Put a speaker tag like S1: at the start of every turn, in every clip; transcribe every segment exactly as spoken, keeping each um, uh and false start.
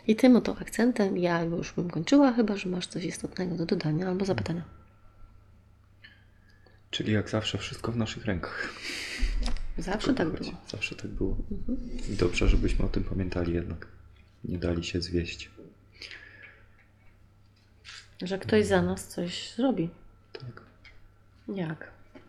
S1: I tym oto akcentem ja już bym kończyła, chyba że masz coś istotnego do dodania albo zapytania.
S2: Czyli jak zawsze wszystko w naszych rękach.
S1: Zawsze tak było.
S2: Zawsze tak było. Mhm. I dobrze, żebyśmy o tym pamiętali jednak. Nie dali się zwieść.
S1: Że ktoś za nas coś zrobi.
S2: Tak.
S1: Jak?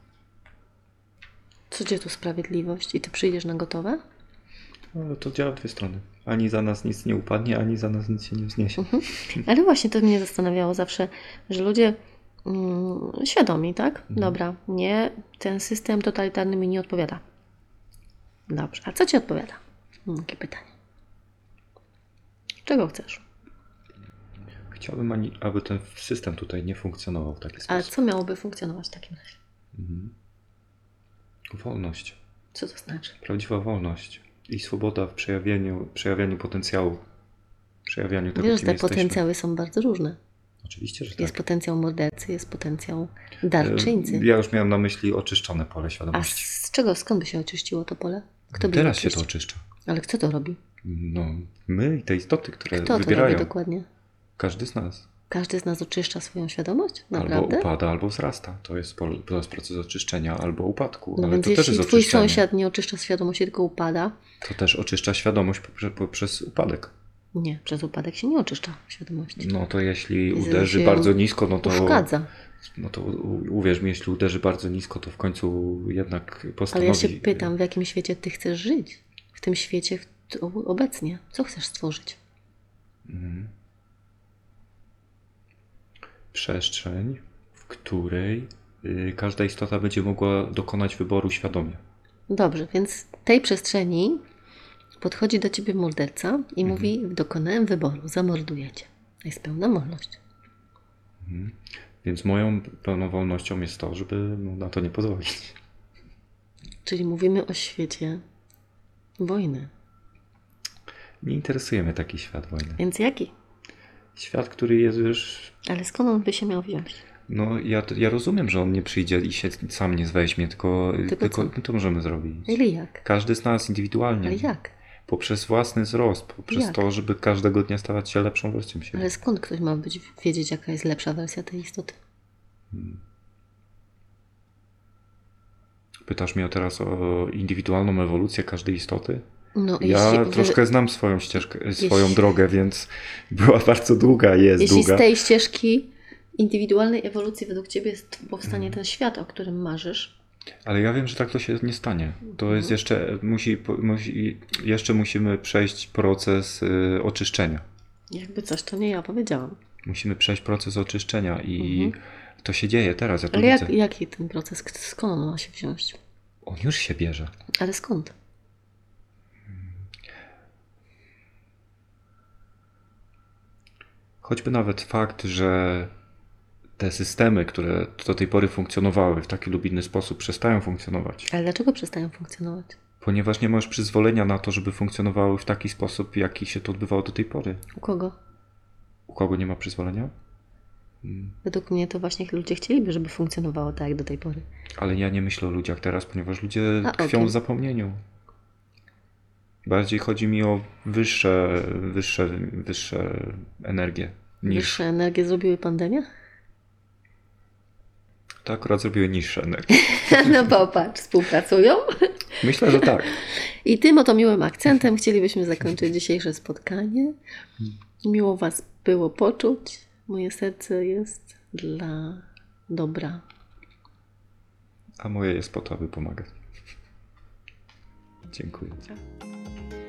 S1: Co gdzie tu sprawiedliwość? I ty przyjdziesz na gotowe?
S2: Ale to działa w dwie strony. Ani za nas nic nie upadnie, ani za nas nic się nie wzniesie.
S1: Mhm. Ale właśnie to mnie zastanawiało zawsze, że ludzie mm, świadomi, tak? Mhm. Dobra, nie, ten system totalitarny mi nie odpowiada. Dobrze, a co ci odpowiada? Hmm, takie pytanie. Czego chcesz?
S2: Chciałbym, ani, aby ten system tutaj nie funkcjonował w taki sposób.
S1: Ale co miałoby funkcjonować w takim razie?
S2: Mhm. Wolność.
S1: Co to znaczy?
S2: Prawdziwa wolność i swoboda w przejawianiu, przejawianiu potencjału. Przejawianiu tego,
S1: Wiesz,
S2: kim
S1: te
S2: jesteśmy.
S1: potencjały są bardzo różne.
S2: Oczywiście, że tak.
S1: Jest potencjał mordercy, jest potencjał darczyńcy.
S2: Ja już miałem na myśli oczyszczone pole świadomości.
S1: A z czego, skąd by się oczyściło to pole? Kto by
S2: Teraz się to oczyszcza.
S1: Ale kto to robi?
S2: No, my i te istoty, które
S1: kto
S2: wybierają.
S1: Kto to robi dokładnie?
S2: Każdy z nas.
S1: Każdy z nas oczyszcza swoją świadomość? Naprawdę?
S2: Albo upada, albo wzrasta. To jest, to jest proces oczyszczenia albo upadku.
S1: No
S2: ale
S1: więc
S2: to
S1: jeśli
S2: też jest
S1: twój
S2: oczyszczenie.
S1: sąsiad nie oczyszcza świadomości, tylko upada...
S2: To też oczyszcza świadomość poprzez, poprzez upadek.
S1: Nie, przez upadek się nie oczyszcza świadomości.
S2: No to jeśli uderzy bardzo nisko, no to...
S1: uszkadza.
S2: No to uwierz mi, jeśli uderzy bardzo nisko, to w końcu jednak postanowi...
S1: Ale ja się pytam, w jakim świecie ty chcesz żyć? W tym świecie obecnie. Co chcesz stworzyć?
S2: Mhm. Przestrzeń, w której y, każda istota będzie mogła dokonać wyboru świadomie.
S1: Dobrze, więc tej przestrzeni podchodzi do ciebie morderca i mhm. mówi, dokonałem wyboru, zamorduję cię. To jest pełna wolność.
S2: Mhm. Więc moją pełną wolnością jest to, żeby no, na to nie pozwolić.
S1: Czyli mówimy o świecie wojny.
S2: Nie interesuje mnie taki świat wojny.
S1: Więc jaki?
S2: Świat, który jest już...
S1: Ale skąd on by się miał wziąć?
S2: No ja, ja rozumiem, że on nie przyjdzie i się sam nie weźmie, tylko,
S1: tylko,
S2: tylko my to możemy zrobić.
S1: Ale jak?
S2: Każdy z nas indywidualnie.
S1: Ale jak?
S2: Poprzez własny wzrost, poprzez
S1: jak?
S2: to, żeby każdego dnia stawać się lepszą wersją siebie.
S1: Ale skąd ktoś ma być, wiedzieć, jaka jest lepsza wersja tej istoty?
S2: Hmm. Pytasz mnie teraz o indywidualną ewolucję każdej istoty?
S1: No,
S2: ja
S1: jeśli,
S2: troszkę
S1: wy...
S2: znam swoją ścieżkę,
S1: jeśli...
S2: swoją drogę, więc była bardzo długa, jest
S1: jeśli
S2: długa.
S1: Jeśli z tej ścieżki indywidualnej ewolucji według ciebie powstanie ten świat, o którym marzysz.
S2: Ale ja wiem, że tak to się nie stanie. To jest jeszcze, musi, musi, jeszcze musimy przejść proces y, oczyszczenia.
S1: Jakby coś, to nie ja powiedziałam.
S2: Musimy przejść proces oczyszczenia i mhm. to się dzieje teraz. Ja to
S1: Ale jak,
S2: widzę.
S1: jaki ten proces? Skąd on ma się wziąć?
S2: On już się bierze.
S1: Ale skąd?
S2: Choćby nawet fakt, że te systemy, które do tej pory funkcjonowały w taki lub inny sposób, przestają funkcjonować.
S1: Ale dlaczego przestają funkcjonować?
S2: Ponieważ nie masz przyzwolenia na to, żeby funkcjonowały w taki sposób, jaki się to odbywało do tej pory.
S1: U kogo?
S2: U kogo nie ma przyzwolenia? Hmm.
S1: Według mnie to właśnie ludzie chcieliby, żeby funkcjonowało tak jak do tej pory.
S2: Ale ja nie myślę o ludziach teraz, ponieważ ludzie
S1: A,
S2: tkwią
S1: okay.
S2: w zapomnieniu. Bardziej chodzi mi o wyższe, wyższe, wyższe energie. Niż...
S1: Wyższe energie zrobiły pandemię?
S2: To akurat zrobiły niższe energie.
S1: No popatrz, współpracują?
S2: Myślę, że tak.
S1: I tym oto miłym akcentem chcielibyśmy zakończyć dzisiejsze spotkanie. Miło Was było poczuć. Moje serce jest dla dobra.
S2: A moje jest po to, aby pomagać. Dziękuję.